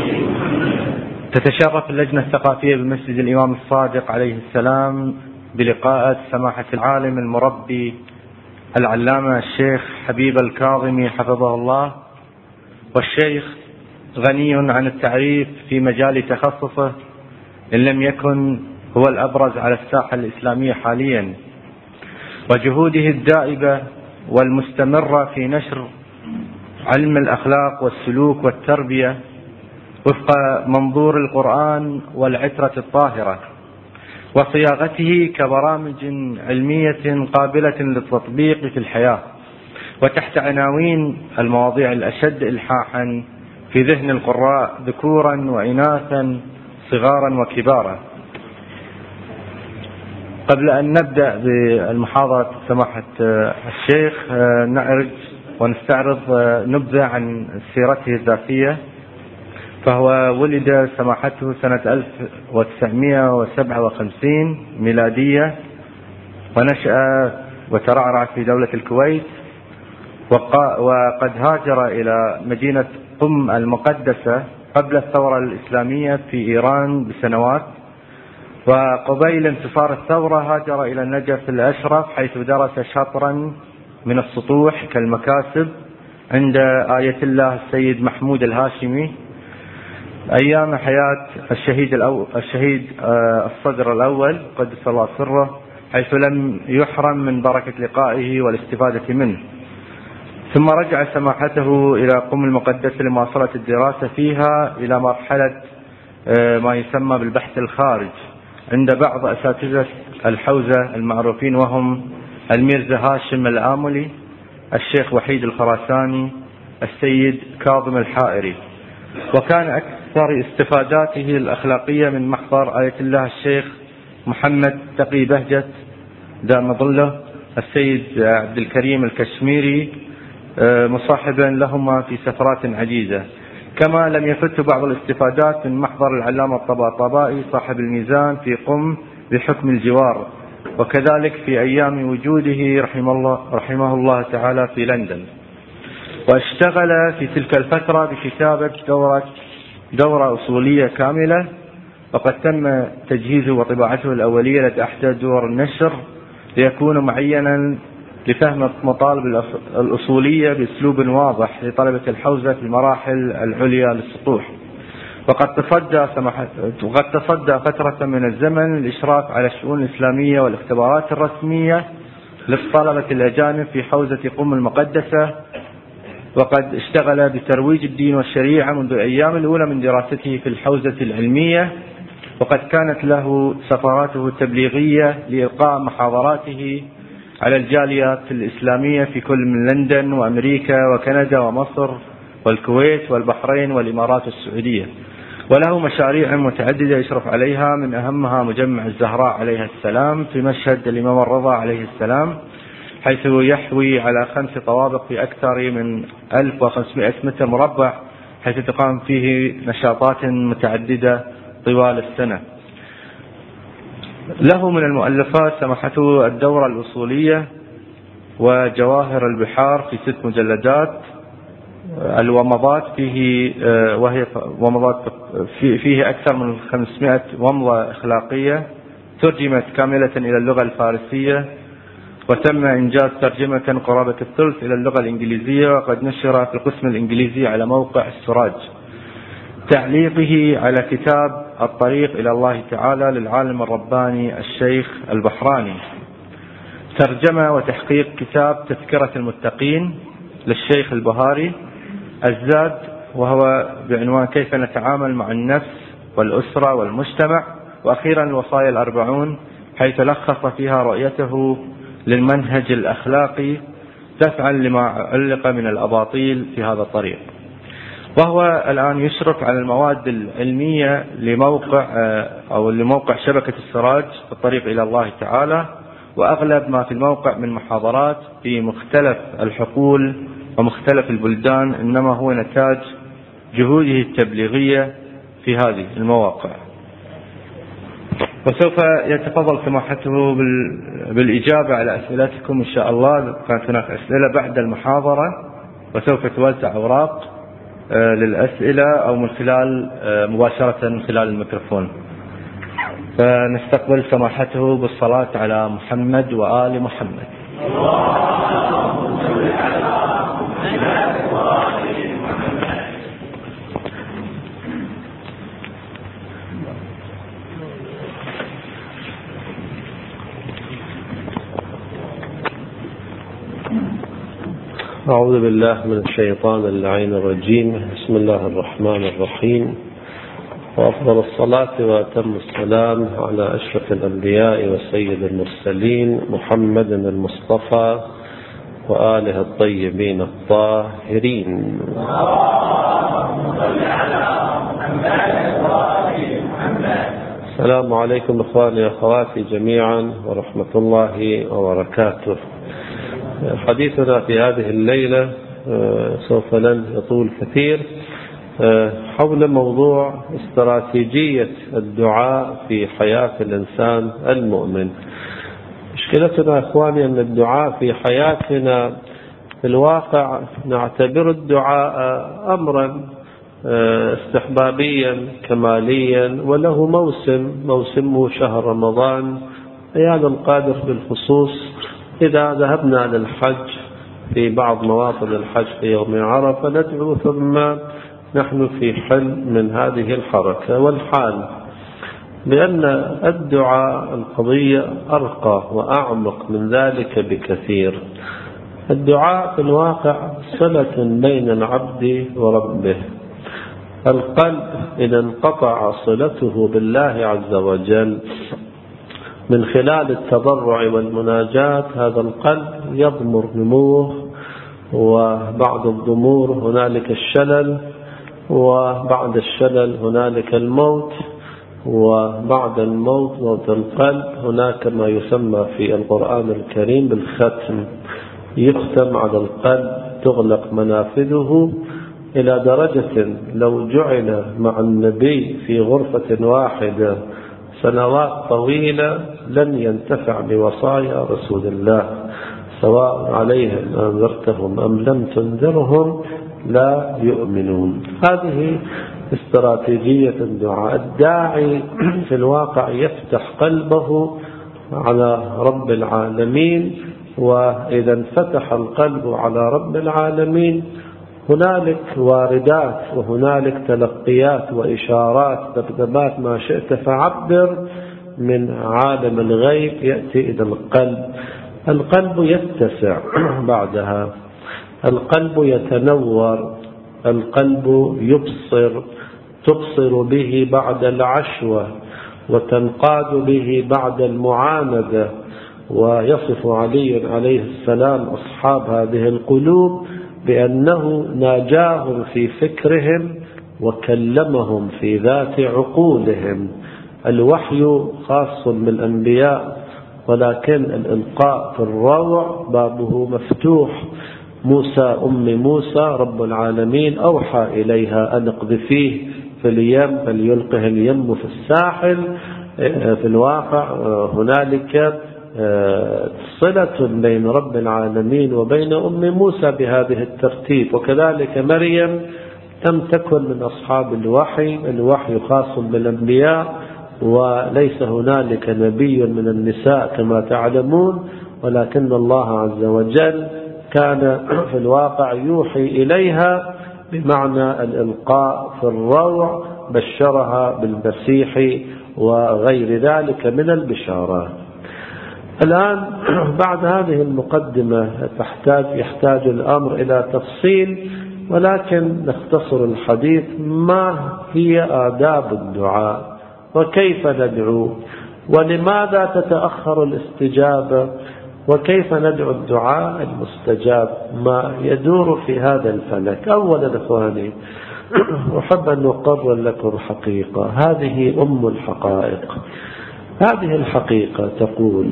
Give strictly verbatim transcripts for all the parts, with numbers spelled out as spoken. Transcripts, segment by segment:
تتشرف اللجنة الثقافية بمسجد الإمام الصادق عليه السلام بلقاء سماحة العالم المربي العلامة الشيخ حبيب الكاظمي حفظه الله، والشيخ غني عن التعريف في مجال تخصصه إن لم يكن هو الأبرز على الساحة الإسلامية حاليا، وجهوده الدائبة والمستمرة في نشر علم الأخلاق والسلوك والتربية وفق منظور القرآن والعترة الطاهرة، وصياغته كبرامج علمية قابلة للتطبيق في الحياة، وتحت عناوين المواضيع الأشد إلحاحا في ذهن القراء ذكورا وإناثا صغارا وكبارا. قبل أن نبدأ بالمحاضرة سماحة الشيخ نعرج ونستعرض نبذة عن سيرته الذاتية. فهو ولد سماحته سنة ألف وتسعمائة وسبعة وخمسين ميلادية، ونشأ وترعرع في دولة الكويت، وقد هاجر إلى مدينة قم المقدسة قبل الثورة الإسلامية في إيران بسنوات، وقبيل انتصار الثورة هاجر إلى النجف الأشرف حيث درس شطرا من السطوح كالمكاسب عند آية الله السيد محمود الهاشمي أيام حياة الشهيد الأول الشهيد الصدر الأول قدس الله سره، حيث لم يحرم من بركة لقائه والاستفادة منه. ثم رجع سماحته إلى قم المقدسة لمواصلة الدراسة فيها إلى مرحلة ما يسمى بالبحث الخارج عند بعض أساتذة الحوزة المعروفين، وهم الميرزا هاشم الآملي، الشيخ وحيد الخراساني، السيد كاظم الحائري. وكان أكثر استفاداته الأخلاقية من محضر آية الله الشيخ محمد تقي بهجت دام ظله، السيد عبد الكريم الكشميري، مصاحبا لهما في سفرات عديدة. كما لم يفت بعض الاستفادات من محضر العلامة الطباطبائي صاحب الميزان في قم بحكم الجوار، وكذلك في أيام وجوده رحمه الله, رحمه الله تعالى في لندن. واشتغل في تلك الفترة بكتابة دورة, دورة أصولية كاملة، وقد تم تجهيزه وطباعته الأولية لدى أحدى دور النشر ليكون معينا لفهم مطالب الأصولية بأسلوب واضح لطلبة الحوزة في المراحل العليا للسطوح. وقد تصدى وقد تصدى فترة من الزمن الإشراف على الشؤون الإسلامية والاختبارات الرسمية للطلبة الأجانب في حوزة قم المقدسة، وقد اشتغل بترويج الدين والشريعة منذ الأيام الأولى من دراسته في الحوزة العلمية، وقد كانت له سفراته التبليغية لإلقاء محاضراته على الجاليات الإسلامية في كل من لندن وأمريكا وكندا ومصر والكويت والبحرين والإمارات السعودية. وله مشاريع متعددة يشرف عليها، من أهمها مجمع الزهراء عليها السلام في مشهد الإمام الرضا عليه السلام، حيث يحوي على خمس طوابق في أكثر من ألف وخمسمائة متر مربع، حيث تقام فيه نشاطات متعددة طوال السنة. له من المؤلفات سماحته الدورة الأصولية وجواهر البحار في ست مجلدات، الومضات فيه وهي ومضات فيه أكثر من خمسمائة ومضة أخلاقية ترجمت كاملة إلى اللغة الفارسية، وتم إنجاز ترجمة قرابة الثلث إلى اللغة الإنجليزية، وقد نشر في القسم الإنجليزي على موقع السراج. تعليقه على كتاب الطريق إلى الله تعالى للعالم الرباني الشيخ البحراني. ترجمة وتحقيق كتاب تذكرة المتقين للشيخ البهاري. الزاد وهو بعنوان كيف نتعامل مع النفس والأسرة والمجتمع. وأخيرا الوصايا الأربعون، حيث لخص فيها رؤيته للمنهج الأخلاقي دفعا لما علق من الأباطيل في هذا الطريق. وهو الآن يشرف على المواد العلمية لموقع أو لموقع شبكة السراج في الطريق إلى الله تعالى، وأغلب ما في الموقع من محاضرات في مختلف الحقول ومختلف البلدان إنما هو نتاج جهوده التبليغية في هذه المواقع. وسوف يتفضل سماحته بالإجابة على أسئلتكم إن شاء الله. كانت هناك أسئلة بعد المحاضرة، وسوف توزع أوراق للأسئلة أو من خلال مباشرة من خلال الميكروفون. فنستقبل سماحته بالصلاة على محمد وآل محمد. أعوذ بالله من الشيطان اللعين الرجيم. بسم الله الرحمن الرحيم، وأفضل الصلاة وأتم السلام على أشرف الأنبياء وسيد المرسلين محمد المصطفى وآله الطيبين الطاهرين. السلام عليكم إخواني وأخواتي جميعا ورحمة الله وبركاته. حديثنا في هذه الليلة سوف لن يطول كثير حول موضوع استراتيجية الدعاء في حياة الإنسان المؤمن. مشكلتنا إخواني أن الدعاء في حياتنا في الواقع نعتبر الدعاء أمرا استحبابيا كماليا وله موسم موسمه شهر رمضان. هذا القادر بالخصوص إذا ذهبنا للحج في بعض مواطن الحج في يوم عرفة ندعو ثم نحن في حل من هذه الحركة والحال، لأن الدعاء القضية أرقى وأعمق من ذلك بكثير. الدعاء في الواقع صلة بين العبد وربه. القلب إذا انقطع صلته بالله عز وجل من خلال التضرع والمناجاة، هذا القلب يضمر نموه، وبعد الضمور هنالك الشلل، وبعد الشلل هنالك الموت، وبعد الموت موت القلب هناك ما يسمى في القرآن الكريم بالختم، يختم على القلب، تغلق منافذه إلى درجة لو جعل مع النبي في غرفة واحدة سنوات طويلة لن ينتفع بوصايا رسول الله، سواء عليهم أنذرتهم أم لم تنذرهم لا يؤمنون. هذه استراتيجية الدعاء. الداعي في الواقع يفتح قلبه على رب العالمين، وإذا انفتح القلب على رب العالمين هنالك واردات وهنالك تلقيات وإشارات ذبذبات ما شئت فعبر من عالم الغيب يأتي إلى القلب. القلب يتسع بعدها، القلب يتنور، القلب يبصر، تبصر به بعد العشوة وتنقاد به بعد المعاندة. ويصف علي عليه السلام أصحاب هذه القلوب بأنه ناجاهم في فكرهم وكلمهم في ذات عقولهم. الوحي خاص بالأنبياء، ولكن الإلقاء في الروع بابه مفتوح. موسى أم موسى رب العالمين أوحى إليها أن اقذفيه في اليم فليلقه اليم في الساحل. في الواقع هنالك صلة بين رب العالمين وبين أم موسى بهذه الترتيب. وكذلك مريم لم تكن من أصحاب الوحي، الوحي خاص بالأنبياء، وليس هنالك نبي من النساء كما تعلمون، ولكن الله عز وجل كان في الواقع يوحي إليها بمعنى الإلقاء في الروع، بشرها بالمسيح وغير ذلك من البشارات. الآن بعد هذه المقدمة تحتاج يحتاج الأمر إلى تفصيل، ولكن نختصر الحديث. ما هي آداب الدعاء وكيف ندعو ولماذا تتأخر الاستجابة وكيف ندعو الدعاء المستجاب؟ ما يدور في هذا الفلك. أولا إخواني أحب أن أقرر لكم حقيقة، هذه أم الحقائق. هذه الحقيقة تقول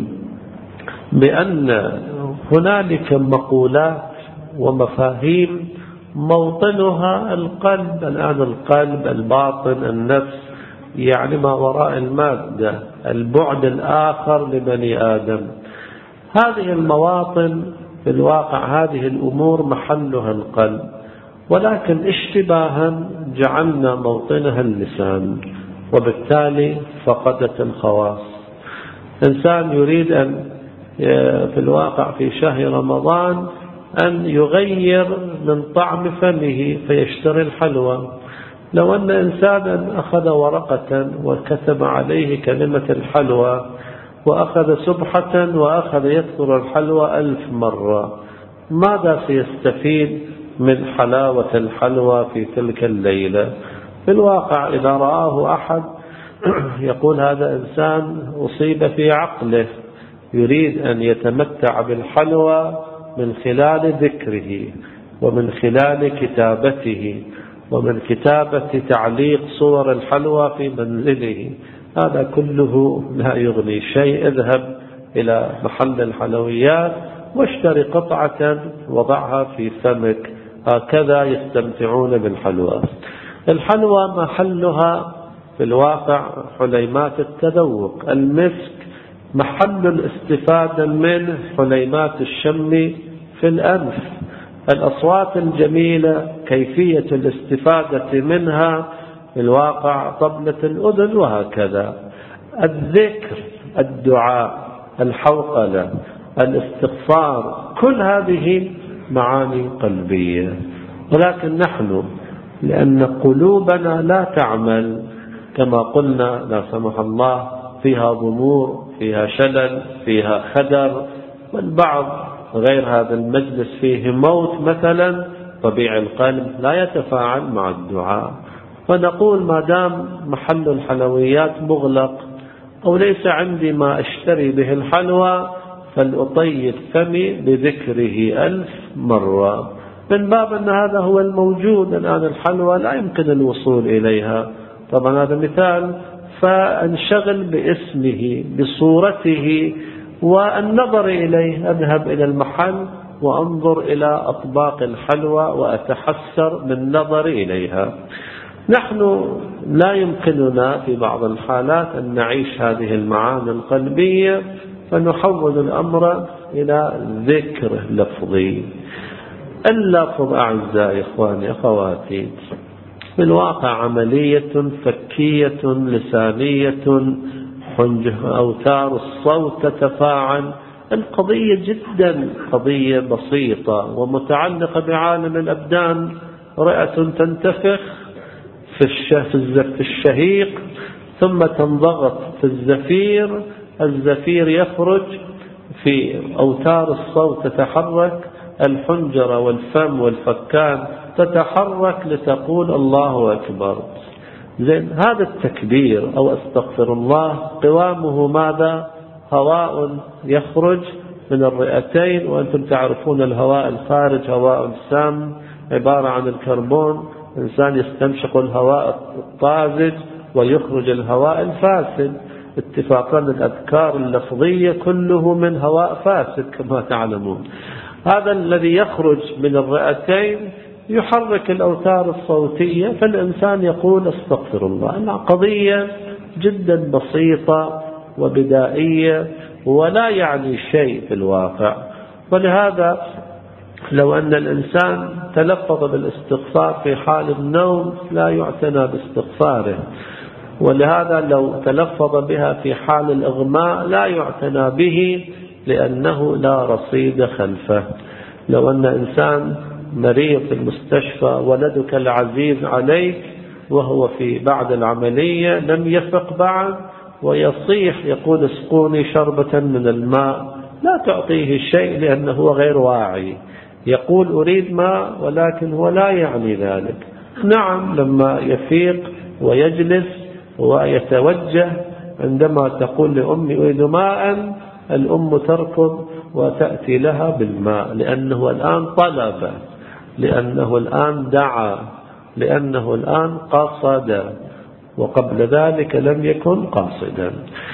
بأن هنالك مقولات ومفاهيم موطنها القلب. الآن القلب، الباطن، النفس، يعني ما وراء المادة، البعد الآخر لبني آدم. هذه المواطن في الواقع، هذه الأمور محلها القلب. ولكن اشتباها جعلنا موطنها اللسان، وبالتالي فقدت الخواص. إنسان يريد أن في الواقع في شهر رمضان أن يغير من طعم فمه فيشتري الحلوى. لو أن إنسانا أخذ ورقة وكتب عليه كلمة الحلوى وأخذ سبحة وأخذ يذكر الحلوى ألف مرة، ماذا سيستفيد من حلاوة الحلوى في تلك الليلة؟ في الواقع إذا رآه أحد يقول هذا إنسان أصيب في عقله، يريد أن يتمتع بالحلوى من خلال ذكره ومن خلال كتابته ومن كتابة تعليق صور الحلوى في منزله. هذا كله لا يغني شيء. اذهب إلى محل الحلويات واشتري قطعة وضعها في فمك، هكذا يستمتعون بالحلوى. الحلوى محلها في الواقع حليمات التذوق. المسك محل الاستفادة من حليمات الشم في الأنف. الأصوات الجميلة كيفية الاستفادة منها في الواقع طبلة الأذن، وهكذا. الذكر، الدعاء، الحوقلة، الاستغفار، كل هذه معاني قلبية. ولكن نحن لأن قلوبنا لا تعمل كما قلنا، لا سمح الله، فيها ضمور، فيها شلل، فيها خدر، والبعض غير هذا المجلس فيه موت مثلا، طبيعي القلب لا يتفاعل مع الدعاء. فنقول ما دام محل الحلويات مغلق أو ليس عندي ما أشتري به الحلوى، فلأطيب فمي بذكره ألف مرة، من باب أن هذا هو الموجود الآن. الحلوى لا يمكن الوصول إليها، طبعا هذا مثال، فانشغل باسمه بصورته والنظر إليه. أذهب إلى المحل وأنظر إلى أطباق الحلوى وأتحسر من نظر إليها. نحن لا يمكننا في بعض الحالات أن نعيش هذه المعاني القلبية، فنحول الأمر إلى ذكر لفظي. اللفظ أعزائي إخواني أخواتي في الواقع عملية فكية لسانية، أوتار الصوت تتفاعل. القضية جدا قضية بسيطة ومتعلقة بعالم الأبدان. رئة تنتفخ في الشهيق ثم تنضغط في الزفير، الزفير يخرج، في أوتار الصوت تتحرك، الحنجرة والفم والفكان تتحرك لتقول الله أكبر. زين، هذا التكبير أو استغفر الله قوامه ماذا؟ هواء يخرج من الرئتين، وأنتم تعرفون الهواء الخارج هواء سام عبارة عن الكربون. إنسان يستنشق الهواء الطازج ويخرج الهواء الفاسد. اتفاقا الأذكار اللفظية كله من هواء فاسد كما تعلمون. هذا الذي يخرج من الرئتين يحرك الأوتار الصوتية، فالإنسان يقول استغفر الله. قضية جدا بسيطة وبدائية ولا يعني شيء في الواقع. ولهذا لو أن الإنسان تلفظ بالاستغفار في حال النوم لا يعتنى باستغفاره، ولهذا لو تلفظ بها في حال الإغماء لا يعتنى به لأنه لا رصيد خلفه. لو أن إنسان مريض في المستشفى ولدك العزيز عليك وهو في بعد العملية لم يفق بعد ويصيح يقول اسقوني شربة من الماء، لا تعطيه شيء لأنه هو غير واعي، يقول أريد ماء ولكن هو لا يعني ذلك. نعم، لما يفيق ويجلس ويتوجه عندما تقول لأمي أريد ماء، الأم تركض وتأتي لها بالماء، لأنه الآن طلب، لأنه الآن دعا، لأنه الآن قصد، وقبل ذلك لم يكن قاصدا.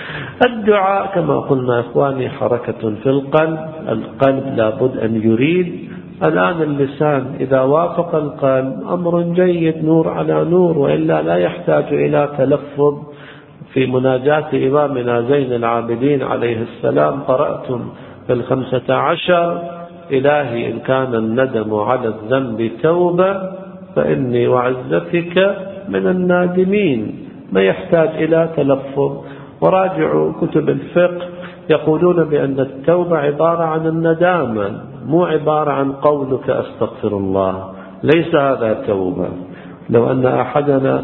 الدعاء كما قلنا إخواني حركة في القلب، القلب لابد أن يريد. الآن اللسان إذا وافق القلب أمر جيد، نور على نور، وإلا لا يحتاج إلى تلفظ. في مناجاة إمامنا زين العابدين عليه السلام قرأتم في الخمسة عشر: إلهي إن كان الندم على الذنب توبة فإني وعزتك من النادمين. ما يحتاج إلى تلفظ. وراجعوا كتب الفقه يقولون بأن التوبة عبارة عن الندامة، مو عبارة عن قولك أستغفر الله. ليس هذا توبة. لو أن أحدنا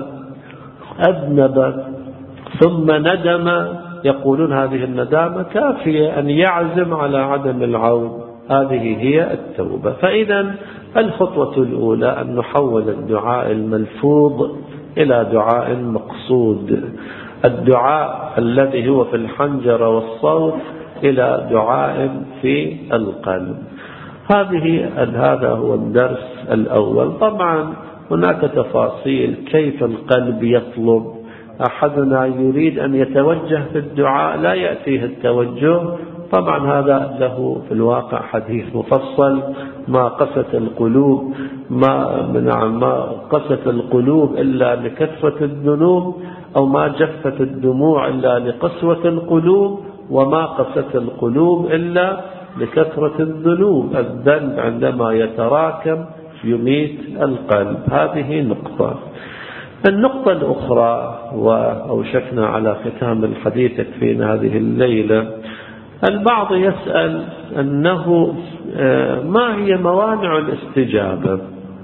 أذنب ثم ندم يقولون هذه الندامة كافية أن يعزم على عدم العود. هذه هي التوبة. فإذا الخطوة الأولى أن نحول الدعاء الملفوظ إلى دعاء مقصود، الدعاء الذي هو في الحنجرة والصوت إلى دعاء في القلب. هذه هذا هو الدرس الأول. طبعا هناك تفاصيل كيف القلب يطلب. أحدنا يريد أن يتوجه في الدعاء لا يأتيه التوجه، طبعا هذا له في الواقع حديث مفصل. ما قست القلوب ما نعم ما قست القلوب إلا لكثرة الذنوب، أو ما جفت الدموع إلا لقسوة القلوب، وما قست القلوب إلا لكثرة الذنوب. الذنب عندما يتراكم يميت القلب. هذه نقطة. النقطة الأخرى، وأوشكنا على ختام الحديث يكفينا هذه الليلة، البعض يسأل أنه ما هي موانع الاستجابة؟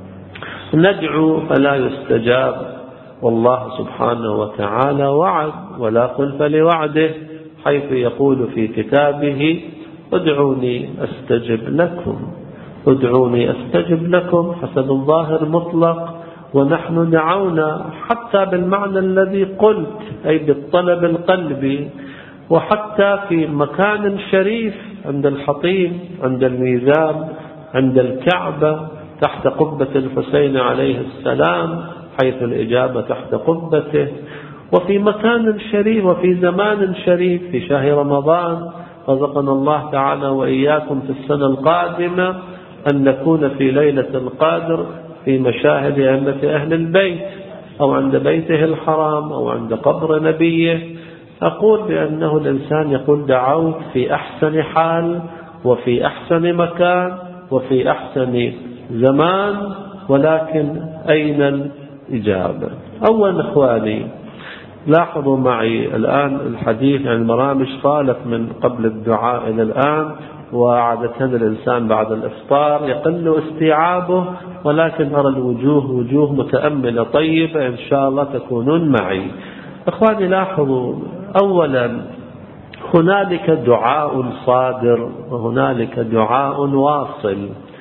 ندعو فلا يستجاب، والله سبحانه وتعالى وعد ولا خلف لوعده، حيث يقول في كتابه ادعوني أستجب لكم. ادعوني أستجب لكم حسب الظاهر مطلق، ونحن دعونا حتى بالمعنى الذي قلت، أي بالطلب القلبي، وحتى في مكان شريف عند الحطيم، عند الميزان، عند الكعبة، تحت قبة الحسين عليه السلام، حيث الإجابة تحت قبته، وفي مكان شريف وفي زمان شريف في شهر رمضان. رزقنا الله تعالى وإياكم في السنة القادمة أن نكون في ليلة القدر في مشاهد أئمة أهل البيت، أو عند بيته الحرام، أو عند قبر نبيه. أقول بأنه الإنسان يقول دعوت في أحسن حال، وفي أحسن مكان، وفي أحسن زمان، ولكن أين الإجابة؟ أولا إخواني لاحظوا معي الآن الحديث عن المرامج خالف من قبل الدعاء إلى الآن، وعادة الإنسان بعد الإفطار يقل استيعابه، ولكن أرى الوجوه وجوه متأملة طيبة، إن شاء الله تكونون معي. إخواني لاحظوا أولا هنالك دعاء صادر وهنالك دعاء واصل.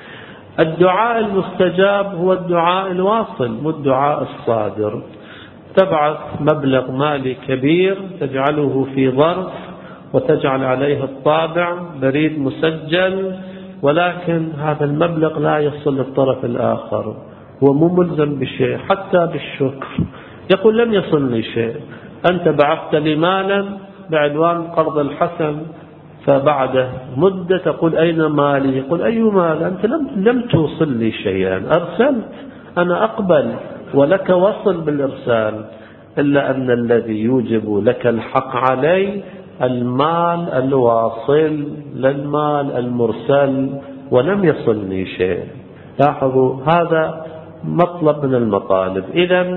الدعاء المستجاب هو الدعاء الواصل مو الدعاء الصادر. تبعث مبلغ مالي كبير تجعله في ظرف وتجعل عليه الطابع بريد مسجل، ولكن هذا المبلغ لا يصل للطرف الآخر، هو مو ملزم بشيء حتى بالشكر. يقول لم يصلني شيء، أنت بعثت لي مالا بعنوان قرض الحسن، فبعد مدة تقول أين مالي؟ يقول أي مال؟ أنت لم, لم توصل لي شيئا، أرسلت، أنا أقبل ولك وصل بالإرسال، إلا أن الذي يوجب لك الحق علي المال الواصل للمال المرسل، ولم يصلني شيء. لاحظوا هذا مطلب من المطالب. إذن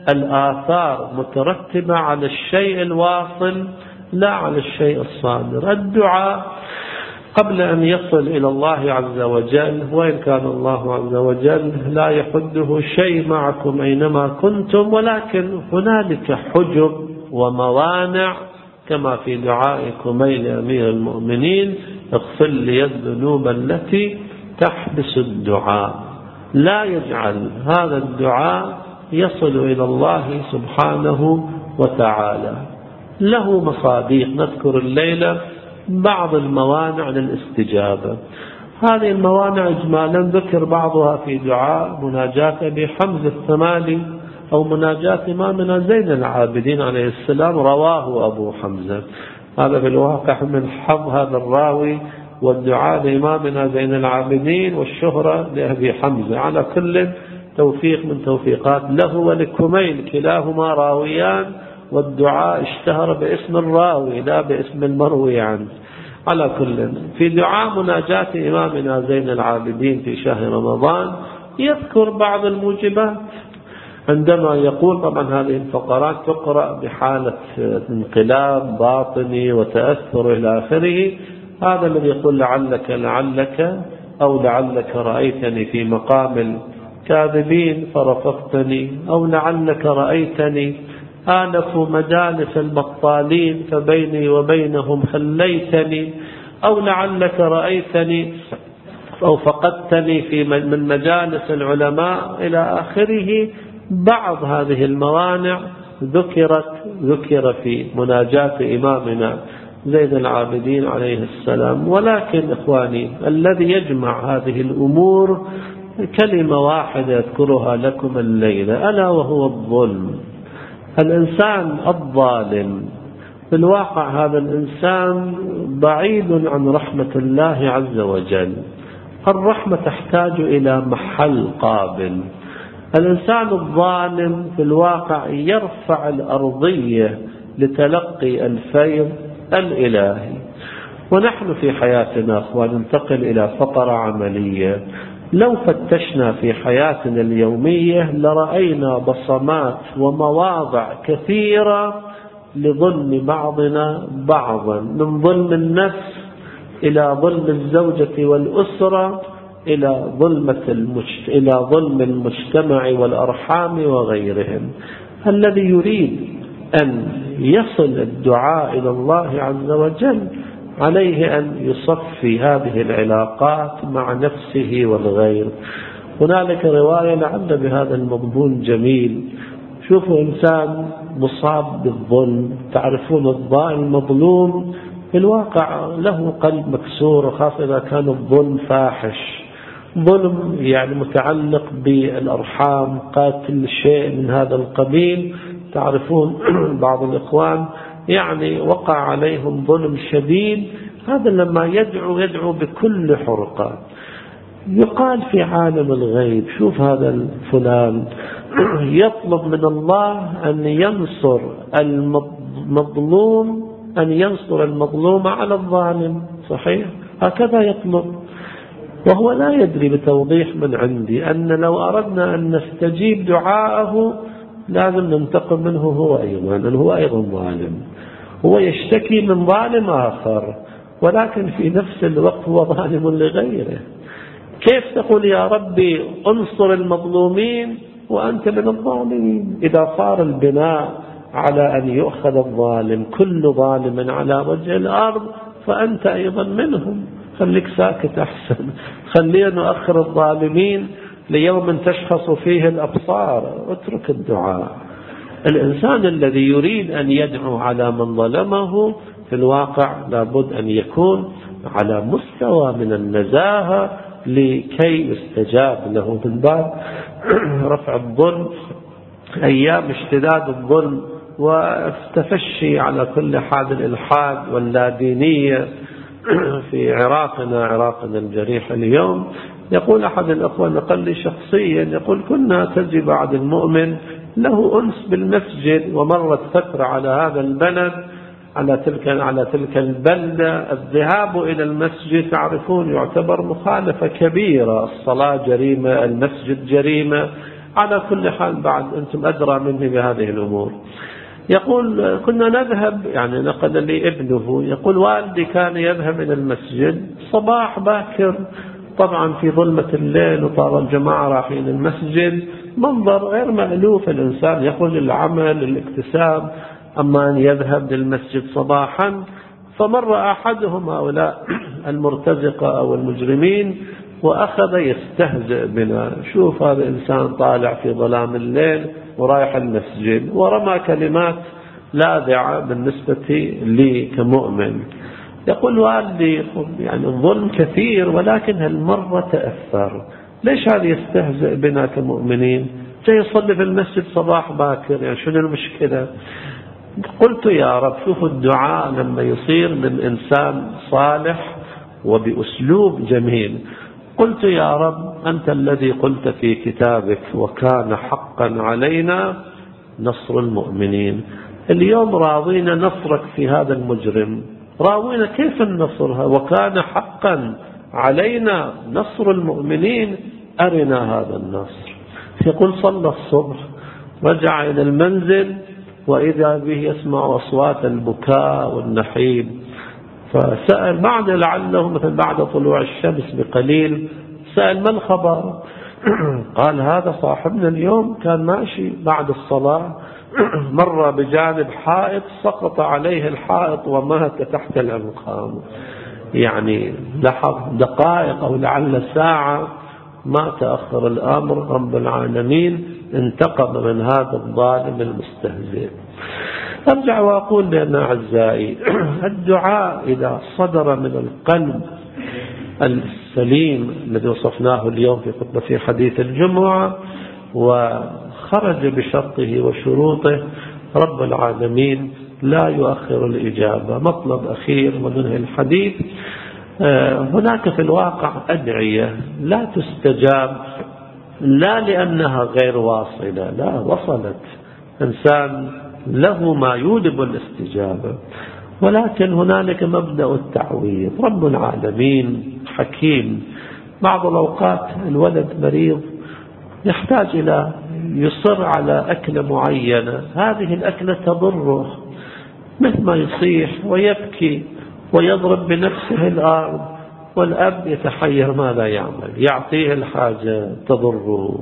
الآثار مترتبة على الشيء الواصل لا على الشيء الصادر. الدعاء قبل أن يصل إلى الله عز وجل، وإن كان الله عز وجل لا يحده شيء معكم أينما كنتم، ولكن هنالك حجب وموانع، كما في دعاء كميل أمير المؤمنين اغفر لي الذنوب التي تحبس الدعاء، لا يجعل هذا الدعاء يصل إلى الله سبحانه وتعالى. له مصاديق، نذكر الليلة بعض الموانع للاستجابة. هذه الموانع إجمالا ذكر بعضها في دعاء مناجاة أبي حمزة الثمالي، أو مناجاة إمامنا زين العابدين عليه السلام، رواه أبو حمزة. هذا في الواقع من حظ هذا الراوي، والدعاء لإمامنا زين العابدين والشهرة لأبي حمزة. على كل توفيق من توفيقات له ولكميل، كلاهما راويان، والدعاء اشتهر باسم الراوي لا باسم المروي عنه. على كل، في دعاء مناجاة إمامنا زين العابدين في شهر رمضان يذكر بعض الموجبات عندما يقول. طبعا هذه الفقرات تقرأ بحالة انقلاب باطني وتأثر إلى آخره. هذا الذي يقول لعلك لعلك أو لعلك رأيتني في مقام الكاذبين فرفضتني، أو لعلك رأيتني آنف مجالس البطالين فبيني وبينهم خليتني، أو لعلك رأيتني أو فقدتني في من مجالس العلماء إلى آخره. بعض هذه الموانع ذكرت ذكر في مناجاة إمامنا زين العابدين عليه السلام. ولكن إخواني الذي يجمع هذه الأمور كلمة واحدة أذكرها لكم الليلة، ألا وهو الظلم. الإنسان الظالم في الواقع هذا الإنسان بعيد عن رحمة الله عز وجل. الرحمة تحتاج إلى محل قابل. الإنسان الظالم في الواقع يرفع الأرضية لتلقي الفيض الإلهي. ونحن في حياتنا أخوان ننتقل إلى فقرة عملية. لو فتشنا في حياتنا اليومية لرأينا بصمات ومواضع كثيرة لظلم بعضنا بعضا، من ظلم النفس إلى ظلم الزوجة والأسرة إلى ظلمة المجت... إلى ظلم المجتمع والأرحام وغيرهم. الذي يريد أن يصل الدعاء إلى الله عز وجل عليه أن يصفي هذه العلاقات مع نفسه والغير. هنالك رواية لعل بهذا المضمون جميل. شوفوا إنسان مصاب بالظلم، تعرفون الضال المظلوم في الواقع له قلب مكسور، وخاصة إذا كان الظلم فاحش، ظلم يعني متعلق بالأرحام، قاتل شيء من هذا القبيل. تعرفون بعض الإخوان يعني وقع عليهم ظلم شديد، هذا لما يدعو يدعو بكل حرقة. يقال في عالم الغيب شوف هذا الفلان يطلب من الله أن ينصر المظلوم، أن ينصر المظلوم على الظالم، صحيح هكذا يطلب، وهو لا يدري بتوضيح من عندي أن لو أردنا أن نستجيب دعاءه لازم ننتقم منه هو أيضا، أنه هو أيضا ظالم. هو يشتكي من ظالم آخر ولكن في نفس الوقت هو ظالم لغيره. كيف تقول يا ربي انصر المظلومين وأنت من الظالمين؟ إذا صار البناء على أن يؤخذ الظالم، كل ظالم على وجه الأرض، فأنت أيضا منهم. خليك ساكت أحسن، خلينا نؤخر الظالمين ليوم تشخص فيه الأبصار، اترك الدعاء. الإنسان الذي يريد أن يدعو على من ظلمه في الواقع لابد أن يكون على مستوى من النزاهة لكي يستجاب له، من باب رفع الظلم. أيام اشتداد الظلم وتفشي على كل حال الإلحاد واللادينية في عراقنا عراقنا الجريح اليوم. يقول أحد الأخوة نقل لي شخصيا، يقول كنا تجي بعد المؤمن له أنس بالمسجد، ومرت فترة على هذا البلد على تلك على تلك البلدة الذهاب إلى المسجد تعرفون يعتبر مخالفة كبيرة، الصلاة جريمة، المسجد جريمة، على كل حال بعد أنتم أدرى مني بهذه الأمور. يقول كنا نذهب، يعني نقل لي ابنه، يقول والدي كان يذهب إلى المسجد صباح باكر، طبعا في ظلمة الليل وطار الجماعة رايحين المسجد، منظر غير مألوف. الإنسان يخرج للعمل للاكتساب، أما أن يذهب للمسجد صباحا. فمر أحدهم هؤلاء المرتزقة أو المجرمين وأخذ يستهزئ بنا، شوف هذا إنسان طالع في ظلام الليل ورايح المسجد، ورمى كلمات لاذعة بالنسبة لي كمؤمن. يقول والدي يعني الظلم كثير ولكن هالمرة تأثر، ليش هذا يستهزئ بنا كمؤمنين؟ جاي يصلي في المسجد صباح باكر، يعني شنو المشكلة؟ قلت يا رب شوف الدعاء لما يصير من إنسان صالح وبأسلوب جميل. قلت يا رب أنت الذي قلت في كتابك وكان حقا علينا نصر المؤمنين، اليوم راضينا نصرك في هذا المجرم، راضينا كيف النصرها وكان حقا علينا نصر المؤمنين؟ أرنا هذا النصر. يقول صلى الصبح، رجع إلى المنزل وإذا به يسمع أصوات البكاء والنحيب، فسأل بعد لعله مثل بعد طلوع الشمس بقليل، سأل ما الخبر؟ قال هذا صاحبنا اليوم كان ماشي بعد الصلاة مر بجانب حائط سقط عليه الحائط ومات تحت الأنقاض. يعني لحظ دقائق أو لعل ساعة ما تأخر الأمر، رب العالمين انتقم من هذا الظالم المستهزئ. أرجع وأقول لنا أعزائي، الدعاء إذا صدر من القلب السليم الذي وصفناه اليوم في خطبة حديث الجمعة وخرج بشرطه وشروطه، رب العالمين لا يؤخر الإجابة. مطلب أخير وننهي الحديث، هناك في الواقع أدعية لا تستجاب، لا لأنها غير واصلة، لا، وصلت، إنسان له ما يوجب الاستجابة، ولكن هنالك مبدأ التعويض. رب العالمين حكيم. بعض الأوقات الولد مريض يحتاج إلى يصر على أكلة معينة، هذه الأكلة تضره، مثل ما يصيح ويبكي ويضرب بنفسه الأرض، والأب يتحير ماذا يعمل، يعطيه الحاجة تضره،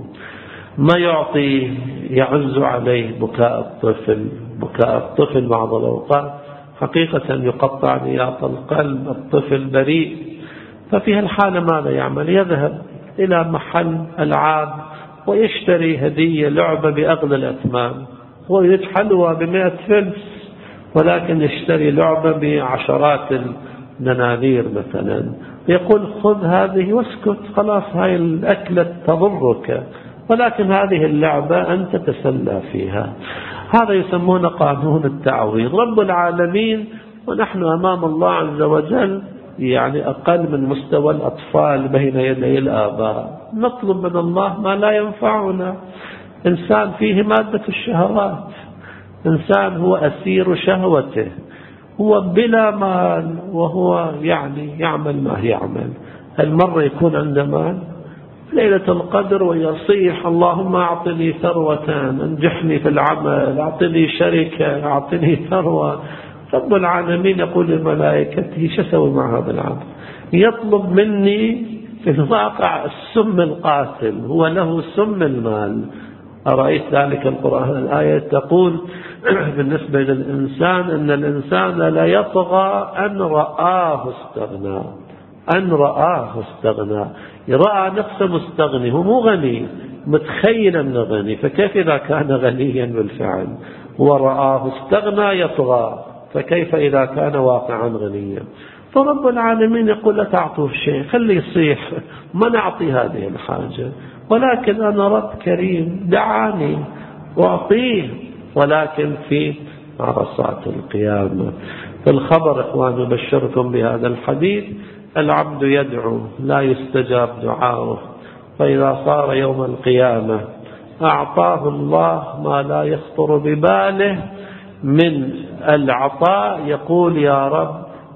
ما يعطيه يعز عليه بكاء الطفل. بكاء الطفل بعض الأوقات حقيقة يقطع نياط القلب، الطفل بريء، ففي الحالة ماذا يعمل؟ يذهب إلى محل ألعاب ويشتري هدية لعبة بأغلى الأثمان، هو يريد حلوى بمئة فلس ولكن يشتري لعبة بعشرات الدنانير مثلا، يقول خذ هذه واسكت، خلاص هاي الأكلة تضرك، ولكن هذه اللعبة أنت تتسلى فيها. هذا يسمونه قانون التعويض. رب العالمين ونحن أمام الله عز وجل يعني أقل من مستوى الأطفال بين يدي الآباء، نطلب من الله ما لا ينفعنا. إنسان فيه مادة الشهوات، إنسان هو أسير شهوته، هو بلا مال وهو يعني يعمل ما يعمل. المرة يكون عنده مال ليلة القدر ويصيح اللهم أعطني ثروة، انجحني في العمل، أعطني شركة، أعطني ثروة. رب العالمين يقول للملائكة شو أسوي مع هذا العبد؟ يطلب مني في الواقع السم القاتل، هو له سم المال. أرأيت ذلك القرآن الآية تقول بالنسبة للإنسان أن الإنسان لا يطغى أن رآه استغنى، أن رآه استغنى، رأى نفسه مستغني، هو مو غني، متخيل أنه غني، فكيف إذا كان غنيا بالفعل؟ هو رآه استغنى يطغى، فكيف إذا كان واقعا غنيا؟ فرب العالمين يقول لا تعطوه شيء، خليه يصيح، ما نعطي هذه الحاجة، ولكن أنا رب كريم دعاني وأعطيه، ولكن في عرصات القيامة. في الخبر إخوان يبشركم بهذا الحديث، العبد يدعو لا يستجاب دعاؤه، فإذا صار يوم القيامة أعطاه الله ما لا يخطر بباله من العطاء، يقول يا رب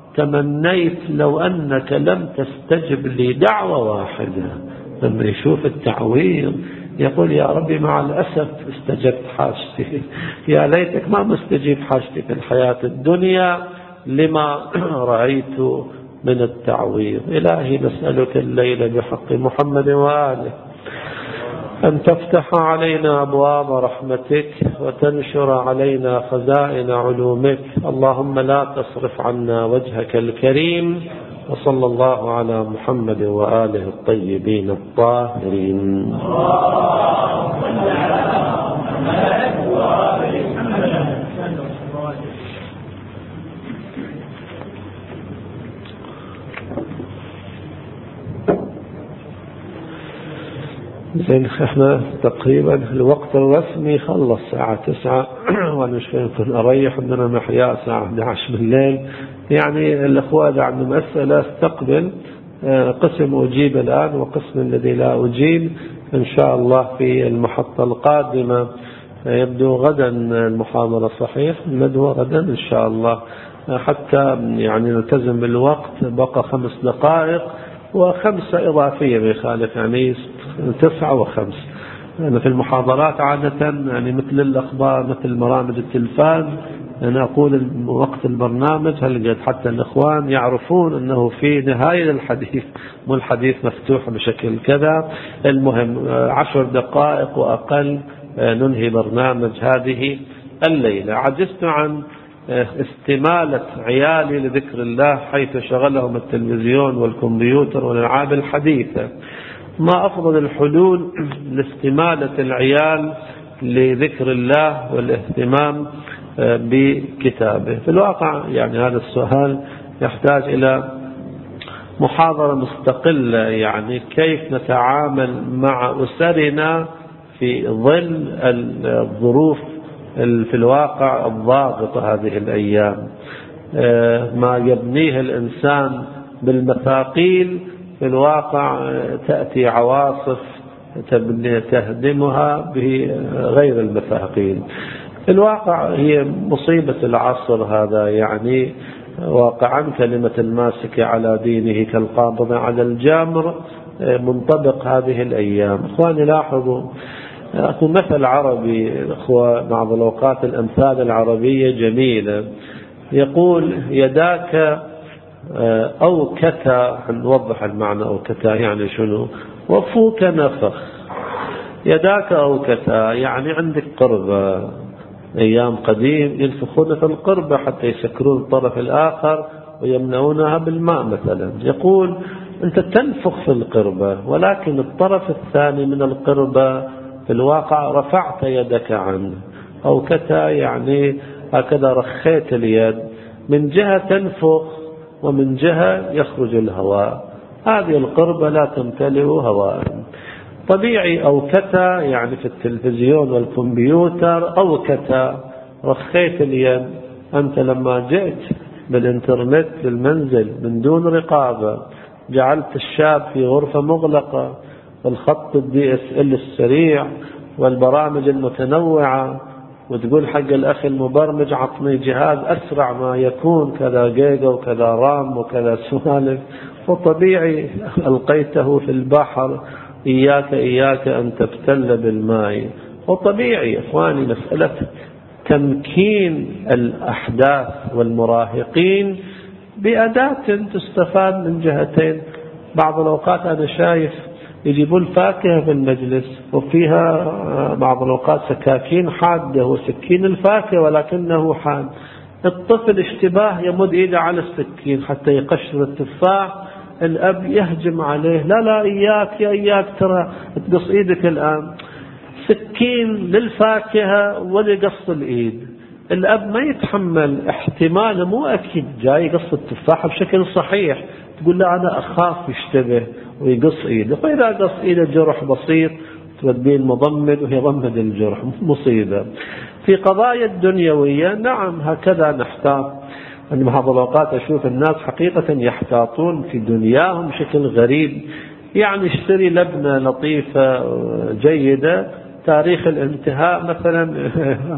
تمنيت لو أنك لم تستجب لي دعوة واحدة. لما يشوف التعويض يقول يا ربي مع الأسف استجبت حاجتي، يا ليتك ما مستجيب حاجتي في الحياة الدنيا لما رأيت من التعويض. إلهي نسألك الليلة بحق محمد وآله أن تفتح علينا أبواب رحمتك وتنشر علينا خزائن علومك. اللهم لا تصرف عنا وجهك الكريم. وصلى الله على محمد وآله الطيبين الطاهرين. زين، احنا تقريبا الوقت الرسمي خلص الساعة تسعة وانا مش يمكن اريح، عندنا محياء الساعة احد عشر بالليل. يعني الاخوة اذا عندهم اسئلة استقبل، قسم اجيب الان وقسم الذي لا اجيب ان شاء الله في المحطة القادمة. يبدو غدا المحاضرة صحيح، الندوة غدا ان شاء الله، حتى يعني نلتزم بالوقت. بقى خمس دقائق وخمسة إضافية بيخالف، يعني تسعة وخمس. يعني في المحاضرات عادة يعني مثل الأخبار مثل برامج التلفاز، أنا أقول وقت البرنامج هل حتى الإخوان يعرفون أنه في نهاية الحديث، مو الحديث مفتوح بشكل كذا. المهم عشر دقائق وأقل ننهي برنامج هذه الليلة. عجزت عن استمالة عيالي لذكر الله حيث شغلهم التلفزيون والكمبيوتر والألعاب الحديثة. ما أفضل الحلول لاستمالة العيال لذكر الله والاهتمام بكتابه؟ في الواقع يعني هذا السؤال يحتاج إلى محاضرة مستقلة، يعني كيف نتعامل مع أسرنا في ظل الظروف في الواقع الضاغطة هذه الأيام. ما يبنيه الإنسان بالمثاقيل في الواقع تأتي عواصف تهدمها بغير المثاقيل. في الواقع هي مصيبة العصر هذا، يعني واقعا كلمة الماسك على دينه كالقابض على الجمر منطبق هذه الأيام. إخواني لاحظوا، أكو مثل عربي أخوة بعض الأوقات الأمثال العربية جميلة، يقول يداك أوكتا، نوضح المعنى أوكتا يعني شنو، وفوك نفخ. يداك أوكتا يعني عندك قربة، أيام قديم ينفخون في القربة حتى يسكرون الطرف الآخر ويمنعونها بالماء مثلا. يقول أنت تنفخ في القربة ولكن الطرف الثاني من القربة في الواقع رفعت يدك عنه. أوكتا يعني هكذا رخيت اليد، من جهة تنفخ ومن جهة يخرج الهواء، هذه القربة لا تمتلئ هواء. طبيعي أوكتا يعني في التلفزيون والكمبيوتر أوكتا رخيت اليد. أنت لما جئت بالإنترنت للمنزل من دون رقابة، جعلت الشاب في غرفة مغلقة، الخط الدي اس ال السريع والبرامج المتنوعة، وتقول حق الأخ المبرمج عطني جهاز أسرع ما يكون كذا جيجا وكذا رام وكذا سوالف، وطبيعي ألقيته في البحر، إياك إياك أن تبتل بالماء. وطبيعي إخواني مسألة تمكين الأحداث والمراهقين بأداة تستفاد من جهتين. بعض الأوقات أنا شايف يجيبون الفاكهة في المجلس وفيها بعض الأوقات سكاكين حادة وسكين الفاكهة ولكنه حاد، الطفل اشتباه يمد إيده على السكين حتى يقشر التفاح، الأب يهجم عليه، لا لا إياك يا إياك ترى تقص إيدك الآن. سكين للفاكهة ولقص الإيد، الأب ما يتحمل احتمال مو أكيد جاي يقص التفاحة بشكل صحيح، تقول له أنا أخاف يشتبه ويقص إيده، فإذا قص إيده جرح بسيط توديه المضمد وهي ضمد الجرح، مصيبة. في قضايا الدنيوية نعم هكذا نحتاط. أن بعض الأوقات أشوف الناس حقيقة يحتاطون في دنياهم بشكل غريب، يعني اشتري لبنة لطيفة جيدة تاريخ الانتهاء مثلا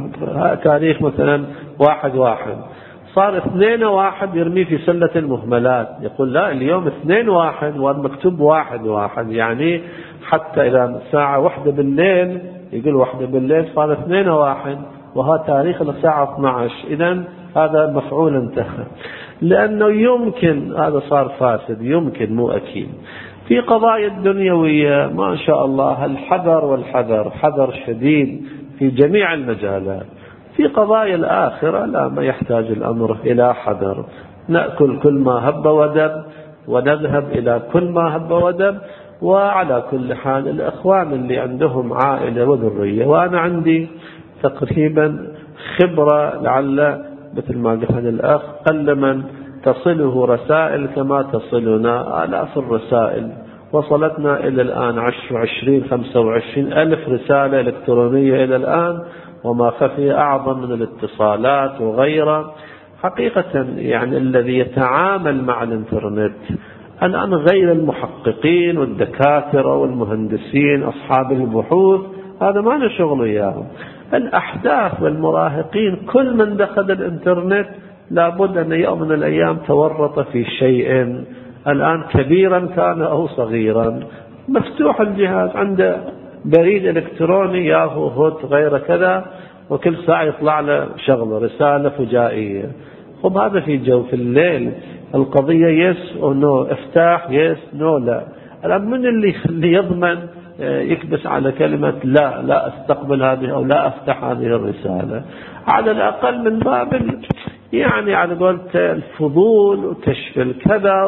تاريخ مثلا واحد واحد، صار اثنين واحد يرميه في سلة المهملات، يقول لا اليوم اثنين واحد والمكتوب واحد واحد، يعني حتى إذا ساعة واحدة بالليل يقول واحدة بالليل صار اثنين واحد وها تاريخ الساعة اثنى عشر، إذن هذا مفعول انتهى، لأنه يمكن هذا صار فاسد، يمكن مو أكيد. في قضايا الدنيوية ما شاء الله الحذر والحذر، حذر شديد في جميع المجالات. في قضايا الآخرة لا، ما يحتاج الأمر إلى حذر، نأكل كل ما هب ودب ونذهب إلى كل ما هب ودب. وعلى كل حال الأخوان اللي عندهم عائلة وذرية، وأنا عندي تقريبا خبرة لعل مثل ما قال الأخ قل من تصله رسائل كما تصلنا آلاف الرسائل، وصلتنا إلى الآن عشر وعشرين خمسة وعشرين ألف رسالة إلكترونية إلى الآن، وما خفي أعظم من الاتصالات وغيرها. حقيقة يعني الذي يتعامل مع الانترنت الآن غير المحققين والدكاترة والمهندسين أصحاب البحوث، هذا ما له شغل إياهم. الأحداث والمراهقين كل من دخل الانترنت لابد أن يوم من الأيام تورط في شيء الآن كبيرا كان أو صغيرا مفتوح الجهاز، عنده بريد إلكتروني ياهو هوت غير كذا، وكل ساعة يطلع له شغله رسالة فجائية. خب هذا في جو في الليل القضية يس أو نو، افتح يس نو لا. الآن من اللي اللي يضمن يكبس على كلمة لا لا استقبل هذه أو لا أفتح هذه الرسالة؟ على الأقل من باب يعني على قولت الفضول وكشف الكذا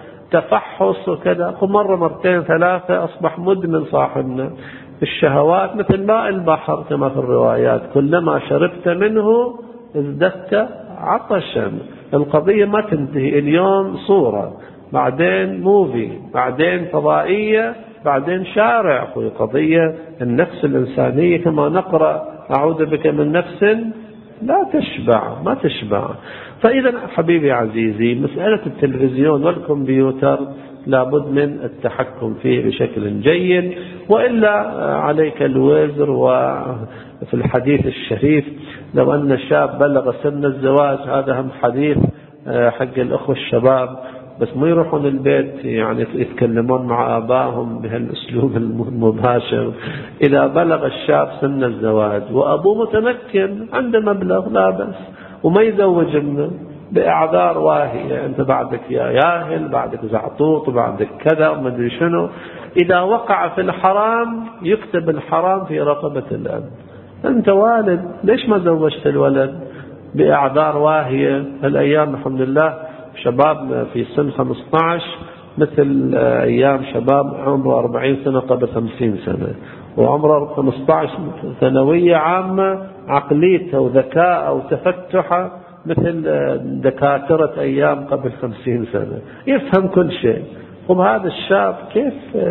والتفحص وكذا. مرة مرتين ثلاثة أصبح مدمن صاحبنا. الشهوات مثل ماء البحر كما في الروايات، كلما شربت منه ازددت عطشا. القضية ما تنتهي، اليوم صورة، بعدين موفي، بعدين فضائية، بعدين شارع. قضية النفس الإنسانية كما نقرأ أعوذ بك من نفس لا تشبع، ما تشبع. فإذا حبيبي عزيزي مسألة التلفزيون والكمبيوتر لابد من التحكم فيه بشكل جيد، وإلا عليك الوزر. وفي الحديث الشريف لو أن شاب بلغ سن الزواج، هذا هم حديث حق الأخوة الشباب، بس ما يروحون البيت يعني يتكلمون مع آبائهم بهالأسلوب المباشر. إذا بلغ الشاب سن الزواج وأبوه متمكن عنده مبلغ لا بأس، وما يزوج ابنه بأعذار واهية، أنت بعدك يا ياهل، بعدك زعطوط، بعدك كذا وما أدري شنو. إذا وقع في الحرام يكتب الحرام في رقبة الأب. أنت والد ليش ما زوجت الولد بأعذار واهية؟ الأيام الحمد لله شباب في سن خمسة عشر مثل أيام شباب عمره أربعين سنة قبل خمسين سنة، وعمره خمسة عشر ثانوية عامة عقليته وذكاء وتفتحه مثل دكاترة أيام قبل خمسين سنة، يفهم كل شيء. وبهذا الشاب كيف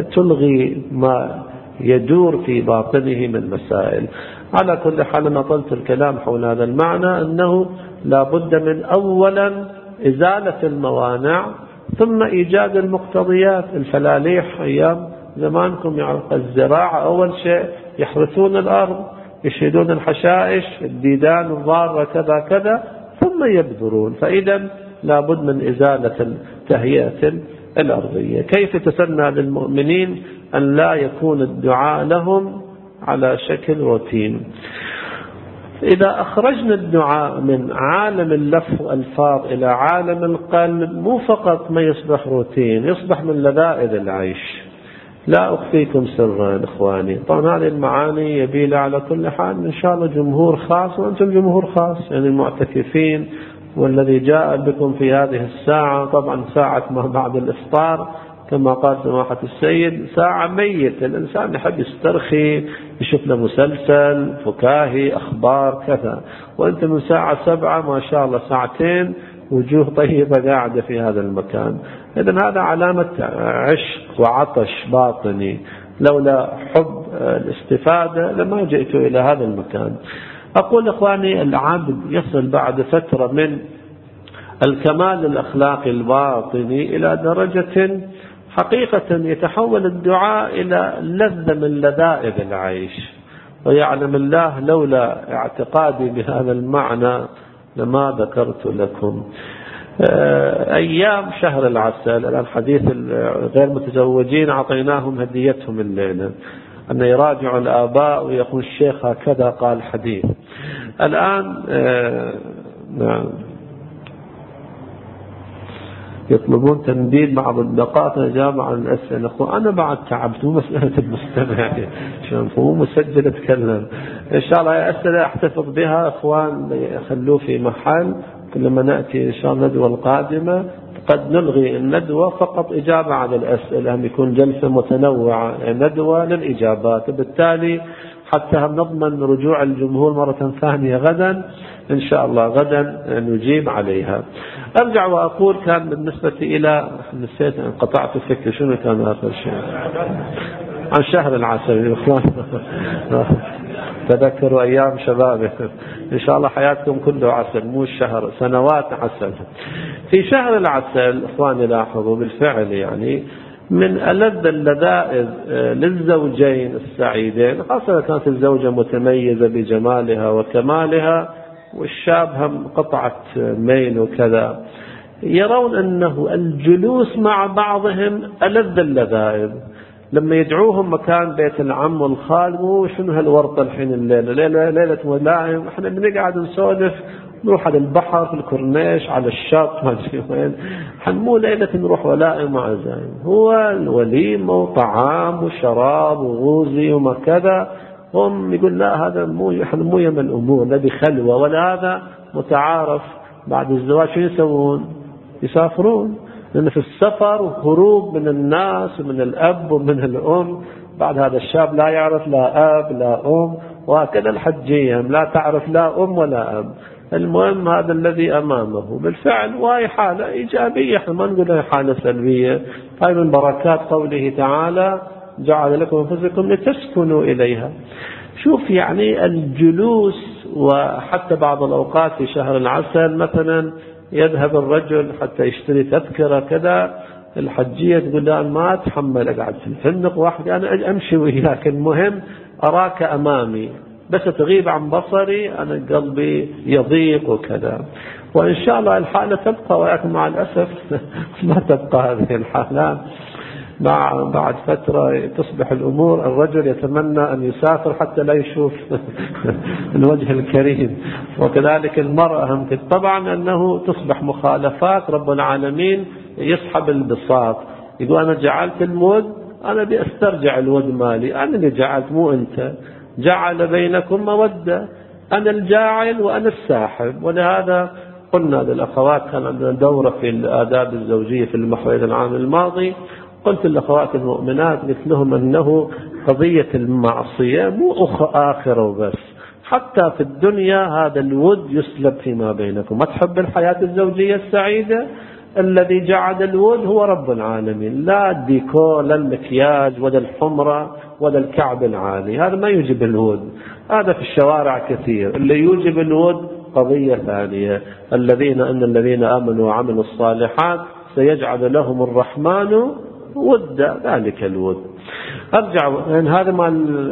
تلغي ما يدور في باطنه من مسائل؟ على كل حال أنا طلت الكلام حول هذا المعنى، أنه لا بد من أولا إزالة الموانع ثم إيجاد المقتضيات. الفلاليح أيام زمانكم يعرف الزراعة، أول شيء يحرثون الأرض، يشيلون الحشائش، الديدان الضارة كذا كذا، ثم يبذرون. فإذا لابد من إزالة التهيئة الأرضية. كيف تسنى للمؤمنين أن لا يكون الدعاء لهم على شكل روتين؟ إذا أخرجنا الدعاء من عالم اللف والألفاظ إلى عالم القلب، مو فقط ما يصبح روتين، يصبح من لذائذ العيش. لا أخفيكم سرا إخواني، طبعا هذه المعاني يبيل على كل حال إن شاء الله جمهور خاص، وأنتم جمهور خاص، يعني المعتكفين والذي جاء بكم في هذه الساعة. طبعا ساعة ما بعد الإفطار كما قال سماحة السيد ساعة ميتة، الإنسان يحب يسترخي، يشوف له مسلسل فكاهي أخبار كذا، وأنت من ساعة سبعة ما شاء الله ساعتين وجوه طيبة قاعدة في هذا المكان. إذن هذا علامة عشق وعطش باطني، لولا حب الاستفادة لما جئت إلى هذا المكان. أقول إخواني العبد يصل بعد فترة من الكمال الأخلاقي الباطني إلى درجة حقيقة يتحول الدعاء إلى لذة من لذائذ العيش. ويعلم الله لولا اعتقادي بهذا المعنى لما ذكرت لكم. أيام شهر العسل، الآن حديث غير متزوجين أعطيناهم هديتهم الليلة، أن يراجعوا الآباء ويقول الشيخ هكذا قال حديث. الآن نعم يطلبون تمديد بعض الدقائق إجابة عن الأسئلة. أنا بعد تعبت، مو مسألة المستمع مو مسجل أتكلم. إن شاء الله أسئلة أحتفظ بها أخوان يخلوه في محل، كلما نأتي إن شاء الله الندوة القادمة قد نلغي الندوة فقط إجابة على الأسئلة، هم يكون جلسة متنوعة ندوة للإجابات، بالتالي حتى هم نضمن رجوع الجمهور مرة ثانية غدا إن شاء الله، غدا نجيب عليها. أرجع وأقول كان بالنسبة إلى نسيت أن قطعت الفكر، شنو كان آخر شيء عن شهر العسل. تذكروا أيام شبابه، إن شاء الله حياتكم كله عسل، مو الشهر سنوات عسل. في شهر العسل إخواني لاحظوا بالفعل يعني من ألذ اللذائذ للزوجين السعيدين، خاصة كانت الزوجة متميزة بجمالها وكمالها والشاب هم قطعت ميل وكذا، يرون أنه الجلوس مع بعضهم ألذ اللذائذ. لما يدعوهم مكان بيت العم والخال، مو شنو هالورطة الحين الليلة ليلة ليلة ولائم، احنا بنقعد نسولف، نروح على البحر في الكورنيش على الشط ما ادري وين، مو ليلة نروح ولائم وعزايم. هو الوليمة وطعام وشراب وغوزي وما كذا. هم يقول لا هذا مو، احنا مو يم الامور، نبي خلوة، ولا هذا متعارف. بعد الزواج شو يسوون؟ يسافرون، لأن في السفر وهروب من الناس ومن الأب ومن الأم. بعد هذا الشاب لا يعرف لا أب لا أم، وهكذا الحجية لا تعرف لا أم ولا أب. المهم هذا الذي أمامه بالفعل، وهي حالة إيجابية، احنا ما نقول حالة سلبية. هاي من بركات قوله تعالى جعل لكم أنفسكم لتسكنوا إليها. شوف يعني الجلوس، وحتى بعض الأوقات في شهر العسل مثلا يذهب الرجل حتى يشتري تذكرة كذا، الحجية تقول لا ما أتحمل أقعد في الفندق وحدي، أنا أمشي وياك، المهم أراك أمامي، بس تغيب عن بصري أنا قلبي يضيق وكذا. وإن شاء الله الحالة تبقى، ولكن مع الأسف ما تبقى هذه الحالات. مع بعد فترة تصبح الأمور الرجل يتمنى أن يسافر حتى لا يشوف الوجه الكريم، وكذلك المرأة هم كده. طبعا أنه تصبح مخالفات، رب العالمين يسحب البساط، يقول أنا جعلت الود، أنا بأسترجع الود مالي، أنا اللي جعلت مو أنت. جعل بينكم مودة، أنا الجاعل وأنا الساحب. ولهذا قلنا للأخوات، كان عندنا دورة في الآداب الزوجية في المحورين العام الماضي، قلت للأخوات المؤمنات قلت لهم أنه قضية المعصية مو أخ آخرة وبس، حتى في الدنيا هذا الود يسلب فيما بينكم. ما تحب الحياة الزوجية السعيدة؟ الذي جعل الود هو رب العالمين، لا الديكور لا المكياج ولا الحمرة ولا الكعب العالي، هذا ما يوجب الود. هذا في الشوارع كثير. اللي يوجب الود قضية ثانية، الذين أن الذين آمنوا وعملوا الصالحات سيجعل لهم الرحمن ود، ذلك الود. أرجع أن هذا مع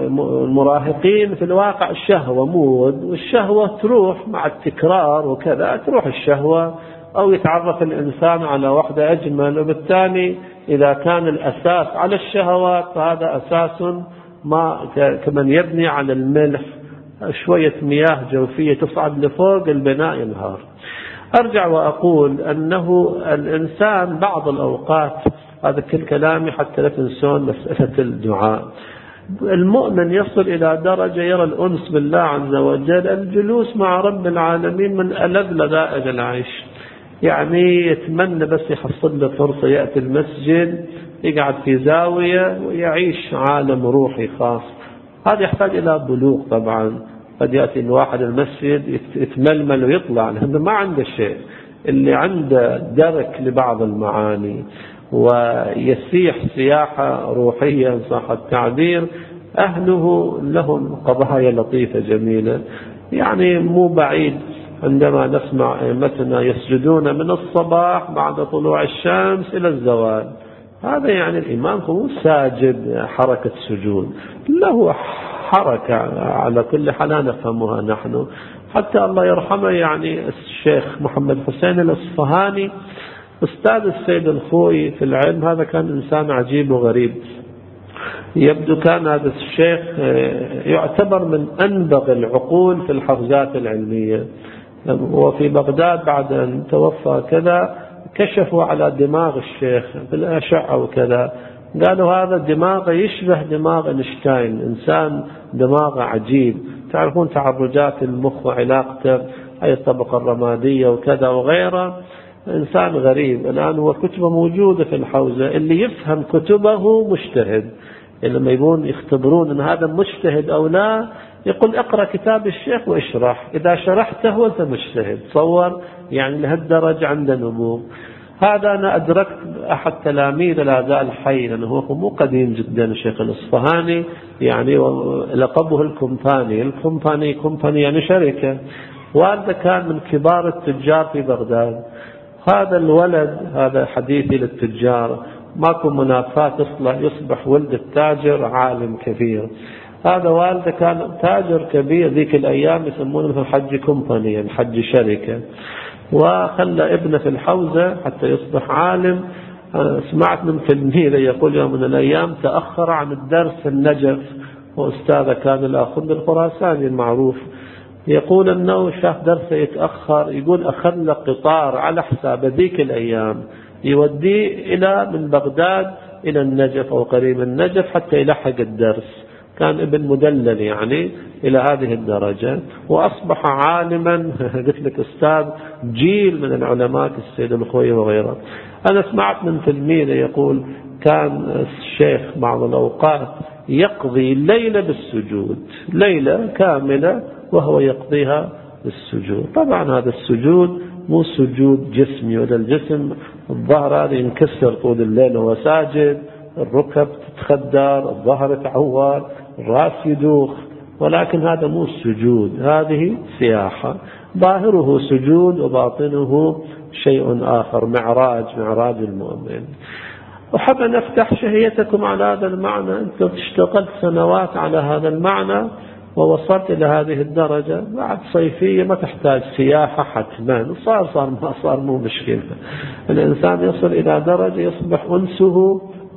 المراهقين في الواقع الشهوة مو ود، والشهوة تروح مع التكرار وكذا، تروح الشهوة، أو يتعرف الإنسان على واحدة أجمل، وبالتالي إذا كان الأساس على الشهوات فهذا أساس ما كمن يبني على الملح، شوية مياه جوفية تصعد لفوق البناء ينهار. أرجع وأقول أنه الإنسان بعض الأوقات، هذا كل كلامي حتى لا تنسون مسألة الدعاء، المؤمن يصل إلى درجة يرى الأنس بالله عز وجل، الجلوس مع رب العالمين من ألذ لذائذ العيش. يعني يتمنى بس يحصل له فرصة يأتي المسجد، يقعد في زاوية ويعيش عالم روحي خاص. هذا يحتاج إلى بلوغ طبعا. قد يأتي الواحد المسجد يتململ ويطلع لأنه ما عنده شيء. اللي عنده درك لبعض المعاني ويسيح سياحة روحية صح التعبير، أهله لهم قضايا لطيفة جميلة. يعني مو بعيد عندما نسمع أئمتنا يسجدون من الصباح بعد طلوع الشمس إلى الزوال، هذا يعني الإمام هو ساجد حركة سجود، له حركة على كل حال نفهمها نحن. حتى الله يرحمه يعني الشيخ محمد حسين الأصفهاني أستاذ السيد الخوي في العلم، هذا كان إنسان عجيب وغريب. يبدو كان هذا الشيخ يعتبر من أنبغ العقول في الحوزات العلمية. وفي بغداد بعد أن توفى كذا كشفوا على دماغ الشيخ بالأشعة وكذا، قالوا هذا دماغه يشبه دماغ أينشتاين، إنسان دماغه عجيب. تعرفون تعرجات المخ وعلاقته، هي الطبقة الرمادية وكذا وغيره، إنسان غريب. الآن هو كتبه موجودة في الحوزة، اللي يفهم كتبه مجتهد. لما يبون يختبرون أن هذا مجتهد أو لا، يقول اقرأ كتاب الشيخ واشرح، إذا شرحته أنت مجتهد. تصور يعني لهالدرجة عنده نبوغ. هذا أنا أدركت أحد تلاميذ لا زال حي، لأنه هو مو قديم جدا الشيخ الأصفهاني، يعني لقبه الكومباني. الكومباني كومباني يعني شركة، والده كان من كبار التجار في بغداد. هذا الولد، هذا حديثي للتجار، ماكو منافاة يصلح يصبح ولد التاجر عالم كبير. هذا والده كان تاجر كبير، ذيك الأيام يسمونه مثل حج كومباني، يعني حج شركة. وخلى ابنه في الحوزة حتى يصبح عالم. أنا سمعت من تلميذه يقول يوم من الأيام تأخر عن الدرس في النجف، وأستاذه كان الأخذ الخراساني المعروف، يقول أنه شاف درسه يتأخر، يقول أخذ له قطار على حساب ذيك الأيام يوديه إلى من بغداد إلى النجف أو قريب النجف حتى يلحق الدرس. كان ابن مدلل يعني إلى هذه الدرجة، وأصبح عالما قلت لك أستاذ جيل من العلماء السيد الخوي وغيره. أنا سمعت من تلميذه يقول كان الشيخ بعض الأوقات يقضي الليلة بالسجود، ليلة كاملة وهو يقضيها بالسجود. طبعا هذا السجود مو سجود جسمي، ولا الجسم الظهر هذا ينكسر طول الليل وهو ساجد، الركب تتخدر، الظهر تعور، الرأس يدوخ، ولكن هذا مو السجود، هذه سياحة، ظاهره سجود وباطنه شيء آخر، معراج معراج المؤمن. أحب أن أفتح شهيتكم على هذا المعنى. أنت اشتغلت سنوات على هذا المعنى ووصلت إلى هذه الدرجة، بعد صيفية ما تحتاج سياحة حتما، صار صار ما صار مو مشكلة. الإنسان يصل إلى درجة يصبح أنسه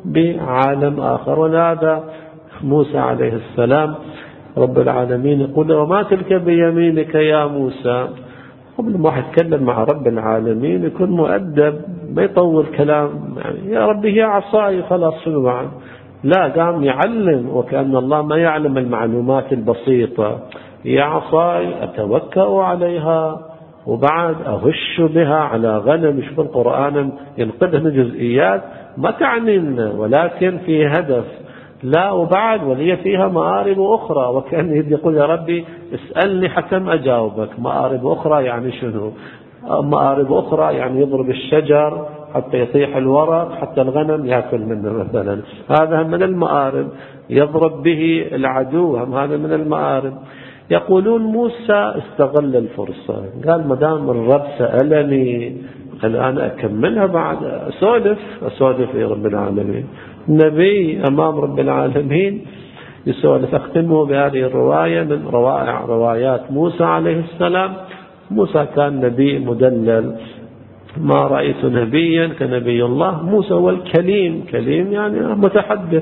بعالم آخر. ولهذا موسى عليه السلام رب العالمين يقول وما تلك بيمينك يا موسى. قبل ما يتكلم مع رب العالمين يكون مؤدب، ما يطول كلام يعني يا ربي هي عصاي خلاص شنو بعد، لا قام يعلم وكأن الله ما يعلم المعلومات البسيطة. يا عصاي أتوكأ عليها وبعد أهش بها على غنم. يشوف القرآن ينقذنا جزئيات ما تعنينا، ولكن في هدف. لا وبعد ولي فيها مآرب أخرى، وكأنه يقول يا ربي اسألني حتى أجاوبك. مآرب أخرى يعني شنو؟ مآرب أخرى يعني يضرب الشجر حتى يطيح الورق حتى الغنم يأكل منه مثلا، هذا من المآرب. يضرب به العدو، هذا من المآرب. يقولون موسى استغل الفرصة، قال مدام الرب سألني الآن أكملها، بعد أسولف أسولف يا رب العالمين. نبي أمام رب العالمين يسولف. أختمه بهذه الرواية من روائع روايات موسى عليه السلام. موسى كان نبي مدلل، ما رأيت نبيا كنبي الله. موسى هو الكليم، كليم يعني متحدث،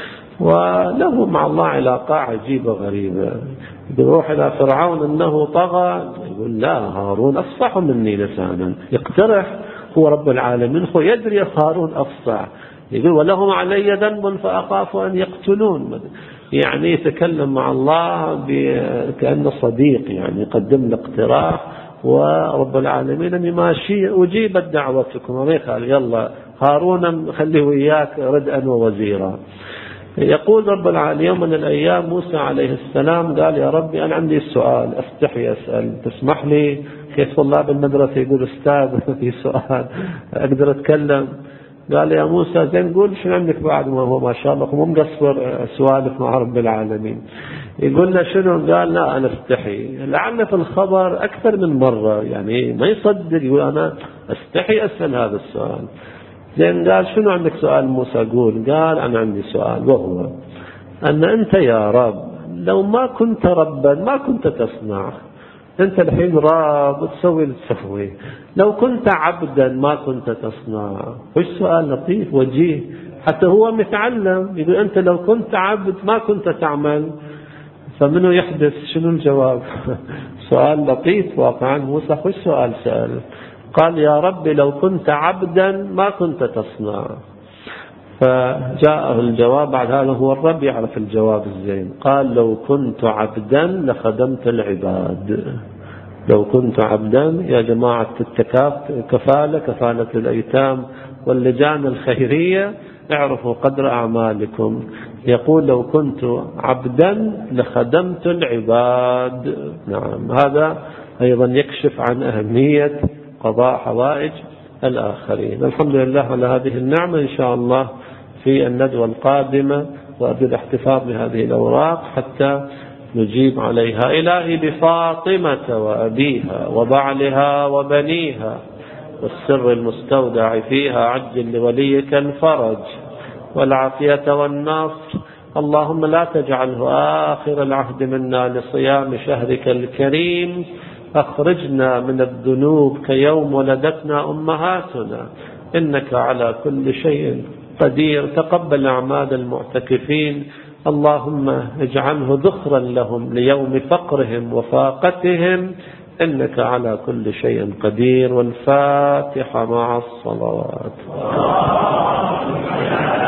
وله مع الله علاقة عجيبة غريبة. يروح إلى فرعون أنه طغى، يقول لا هارون أفصح مني لسانا، يقترح هو رب العالمين هو يدري هارون أفصح، يقول ولهم علي ذنب فأخاف أن يقتلون. يعني يتكلم مع الله كأنه صديق، يعني يقدم له اقتراح، ورب العالمين ماشي أجيبت دعوتكم وما قال يلا هارون خليه وياك ردءا ووزيرا. يقول رب العالمين يوم من الأيام موسى عليه السلام قال يا ربي أنا عندي السؤال أستحي أسأل، تسمح لي؟ كيف طلاب المدرسة يقول أستاذ في سؤال أقدر أتكلم؟ قال يا موسى زين قول شنو عندك بعد؟ ما هو ما شاء الله مو مقصر سوالف مع رب العالمين. يقول له شنو؟ قال لا أنا استحي. لعل في الخبر أكثر من مرة يعني ما يصدق، يقول أنا استحي أسأل هذا السؤال. زين قال شنو عندك سؤال موسى؟ قول. قال أنا عندي سؤال، وهو أن أنت يا رب لو ما كنت ربا ما كنت تصنع. أنت الحين رب تسوي اللي تسوي، لو كنت عبدا ما كنت تصنع. وش سؤال لطيف وجيه، حتى هو متعلم. يقول أنت لو كنت عبد ما كنت تعمل، فمنه يحدث شنو الجواب؟ سؤال لطيف واقعا. موسى وش سؤال سأل؟ قال يا رب لو كنت عبدا ما كنت تصنع. فجاءه الجواب بعد هذا، هو الرب يعرف الجواب الزين. قال لو كنت عبدا لخدمت العباد. لو كنت عبدا يا جماعة التكاف كفالة كفالة الأيتام واللجان الخيرية اعرفوا قدر أعمالكم. يقول لو كنت عبدا لخدمت العباد. نعم، هذا أيضا يكشف عن أهمية قضاء حوائج الآخرين. الحمد لله على هذه النعمة. إن شاء الله في الندوة القادمة وأرجو الاحتفاظ بهذه الأوراق حتى نجيب عليها. إلهي بفاطمة وأبيها وبعلها وبنيها والسر المستودع فيها عجل لوليك الفرج والعافية والنصر. اللهم لا تجعله آخر العهد منا لصيام شهرك الكريم. أخرجنا من الذنوب كيوم ولدتنا أمهاتنا، إنك على كل شيء قدير. تقبل أعمال المعتكفين، اللهم اجعله ذخرا لهم ليوم فقرهم وفاقتهم، إنك على كل شيء قدير. والفاتحة مع الصلوات.